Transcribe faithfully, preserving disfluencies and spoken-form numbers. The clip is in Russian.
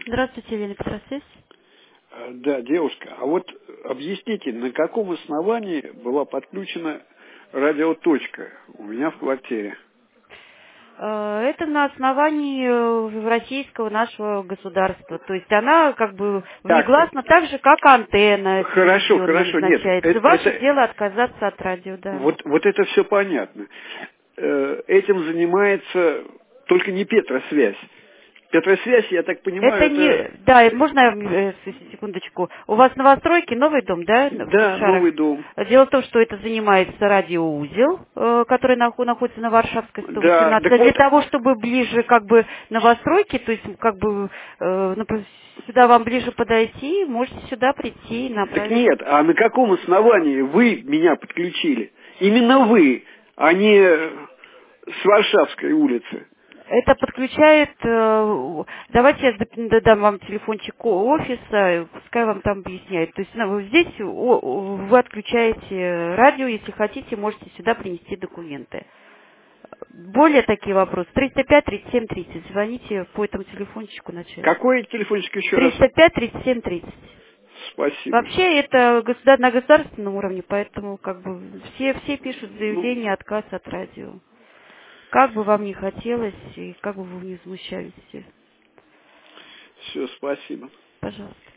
Здравствуйте, Елена Петросвязь. А, Да, девушка, а вот объясните, на каком основании была подключена радиоточка у меня в квартире? Э, Это на основании э, российского нашего государства. То есть она как бы Так, внегласно так же, как антенна хорошо, телевизионная хорошо, нет, назначается. это, Ваше это- дело отказаться от радио, да. вот, вот это все понятно. Э, Этим занимается только не Петросвязь. Петросвязь, я так понимаю, Это это, не... Да, можно э, с- секундочку. У вас новостройки, новый дом, да, в да, Шарах? новый дом. Дело в том, что это занимается радиоузел, э, который нахо- находится на Варшавской сто Да, восемнадцать. так А для вот, того, чтобы ближе как бы новостройки, то есть как бы э, например, сюда вам ближе подойти, можете сюда прийти и так направить. нет, а на каком основании вы меня подключили? Именно вы, а не с Варшавской улицы. Это подключает, э, давайте я дап- дадам вам телефончик о- офиса, пускай вам там объясняют. То есть ну, вот здесь о- о, вы отключаете радио, если хотите, можете сюда принести документы. Более такие вопросы. триста пять тридцать семь тридцать. Звоните по этому телефончику начальнику. Какой телефончик еще раз? триста пять тридцать семь тридцать. Спасибо. Вообще это государ- на государственном уровне, поэтому как бы все, все пишут Ну, заявление отказ от радио. Как бы вам ни хотелось и как бы вы не возмущались. все, спасибо. Пожалуйста.